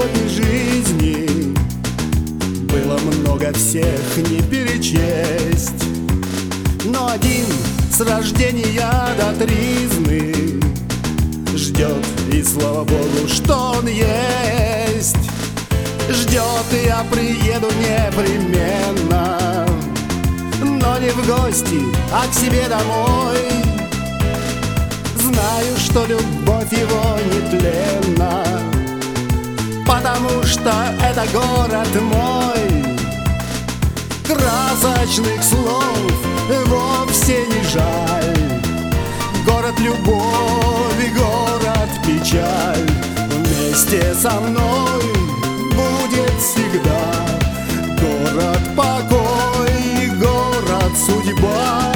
годы жизни было много, всех не перечесть. Но один с рождения до тризны ждет, и слава Богу, что он есть. Ждет, и я приеду непременно, но не в гости, а к себе домой. Знаю, что любовь его нетленна, потому что это город мой. Красочных слов вовсе не жаль. Город любови, город печаль. Вместе со мной будет всегда город покой, город судьба.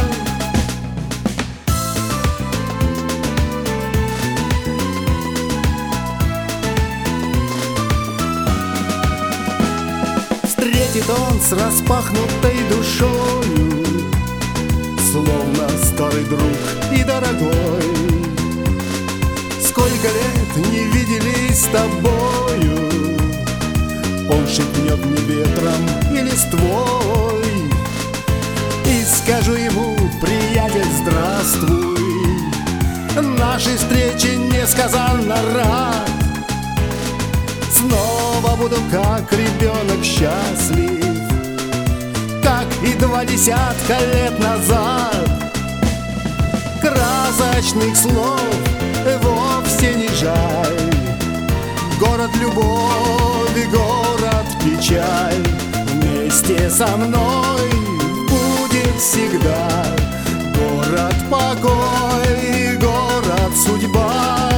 Встретит он с распахнутой душою, словно старый друг и дорогой. Сколько лет не виделись с тобою, он шепнет мне ветром и листвой. И скажу ему: приятель, здравствуй, нашей встрече несказанно рад. Снова буду, как ребенок, счастлив, как и 20 лет назад. Красочных слов вовсе не жаль. Город любови, город печаль. Вместе со мной будет всегда город покой, город судьба.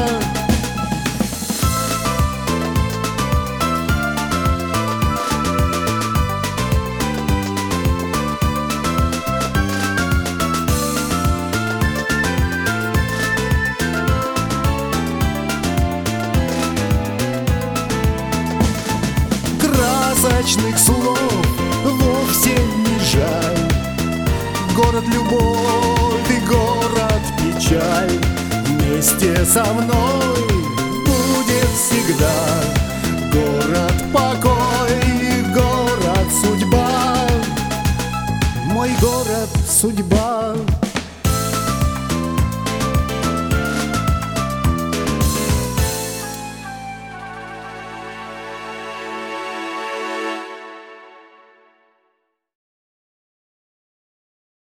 Красочных слов вовсе не жаль. Город любови, город печаль. Вместе со мной будет всегда город покой, город судьба. Мой город судьба.